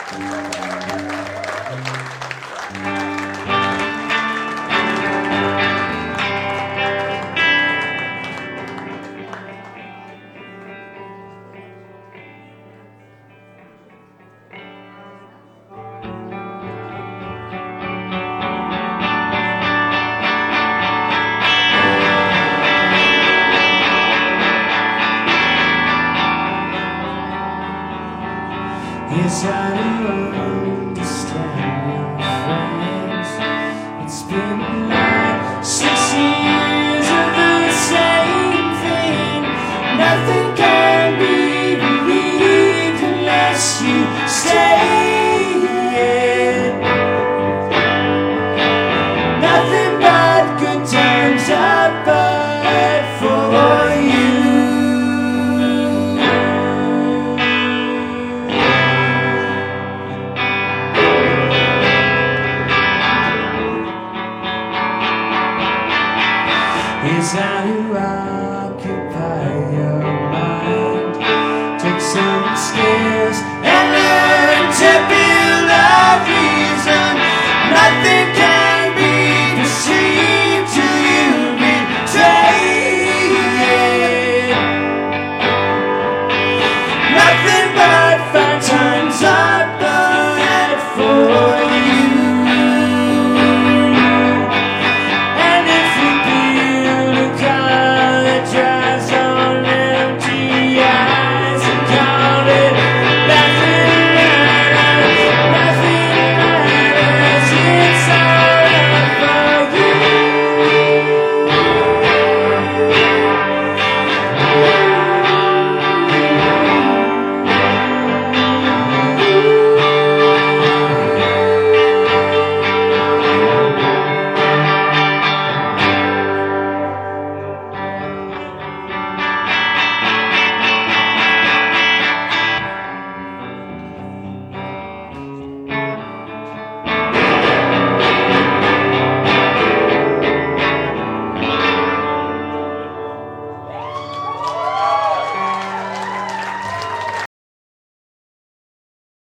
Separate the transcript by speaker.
Speaker 1: Yes, I don't understand your friends. It's been like 6 years of the same thing. Nothing can be believed unless you say it. Nothing but good times up for you. Yes, I